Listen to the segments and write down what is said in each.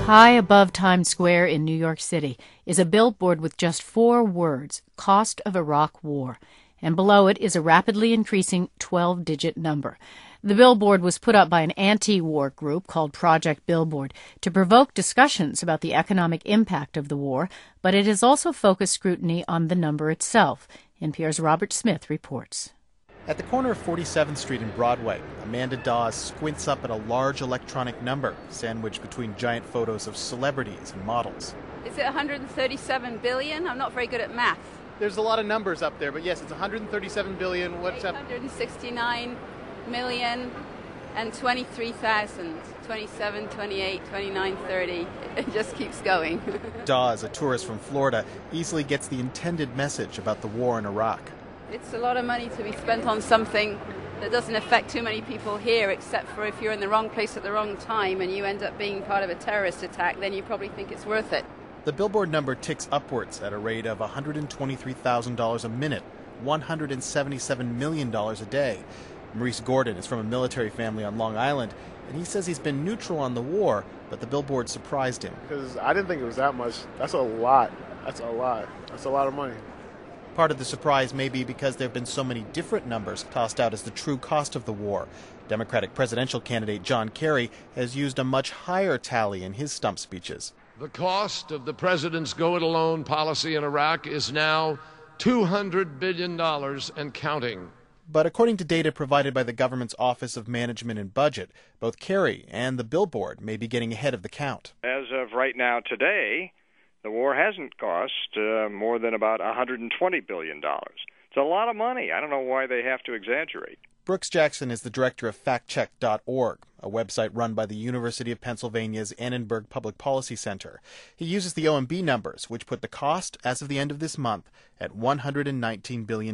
High above Times Square in New York City is a billboard with just 4 words, Cost of Iraq War, and below it is a rapidly increasing 12-digit number. The billboard was put up by an anti-war group called Project Billboard to provoke discussions about the economic impact of the war, but it has also focused scrutiny on the number itself. NPR's Robert Smith reports. At the corner of 47th Street and Broadway, Amanda Dawes squints up at a large electronic number sandwiched between giant photos of celebrities and models. Is it 137 billion? I'm not very good at math. There's a lot of numbers up there, but yes, it's 137 billion. What's up? 869 million and 23,000. 27, 28, 29, 30. It just keeps going. Dawes, a tourist from Florida, easily gets the intended message about the war in Iraq. It's a lot of money to be spent on something that doesn't affect too many people here, except for if you're in the wrong place at the wrong time and you end up being part of a terrorist attack, then you probably think it's worth it. The billboard number ticks upwards at a rate of $123,000 a minute, $177 million a day. Maurice Gordon is from a military family on Long Island, and he says he's been neutral on the war, but the billboard surprised him. Because I didn't think it was that much. That's a lot. That's a lot. That's a lot of money. Part of the surprise may be because there have been so many different numbers tossed out as the true cost of the war. Democratic presidential candidate John Kerry has used a much higher tally in his stump speeches. The cost of the president's go-it-alone policy in Iraq is now $200 billion and counting. But according to data provided by the government's Office of Management and Budget, both Kerry and the billboard may be getting ahead of the count. As of right now today, the war hasn't cost more than about $120 billion. It's a lot of money. I don't know why they have to exaggerate. Brooks Jackson is the director of factcheck.org, a website run by the University of Pennsylvania's Annenberg Public Policy Center. He uses the OMB numbers, which put the cost, as of the end of this month, at $119 billion.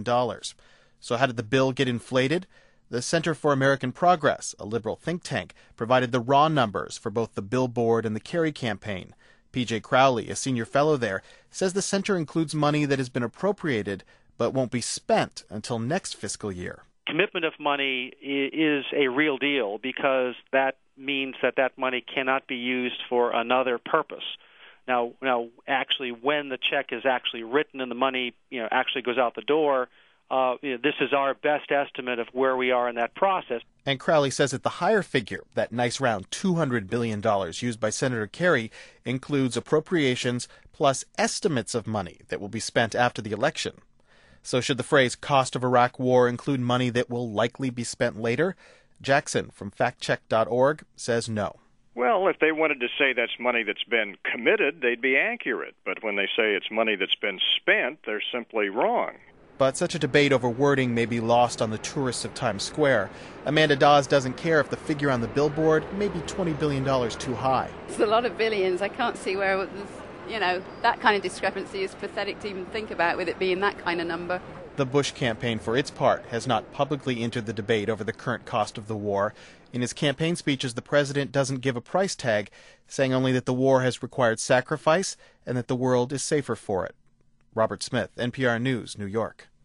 So how did the bill get inflated? The Center for American Progress, a liberal think tank, provided the raw numbers for both the billboard and the Kerry campaign. P.J. Crowley, a senior fellow there, says the center includes money that has been appropriated but won't be spent until next fiscal year. Commitment of money is a real deal because that means that money cannot be used for another purpose. Now, actually, when the check is actually written and the money, actually goes out the door, this is our best estimate of where we are in that process. And Crowley says that the higher figure, that nice round $200 billion used by Senator Kerry, includes appropriations plus estimates of money that will be spent after the election. So should the phrase cost of Iraq war include money that will likely be spent later? Jackson from factcheck.org says no. Well, if they wanted to say that's money that's been committed, they'd be accurate. But when they say it's money that's been spent, they're simply wrong. But such a debate over wording may be lost on the tourists of Times Square. Amanda Dawes doesn't care if the figure on the billboard may be $20 billion too high. It's a lot of billions. I can't see where, that kind of discrepancy is pathetic to even think about with it being that kind of number. The Bush campaign, for its part, has not publicly entered the debate over the current cost of the war. In his campaign speeches, the president doesn't give a price tag, saying only that the war has required sacrifice and that the world is safer for it. Robert Smith, NPR News, New York.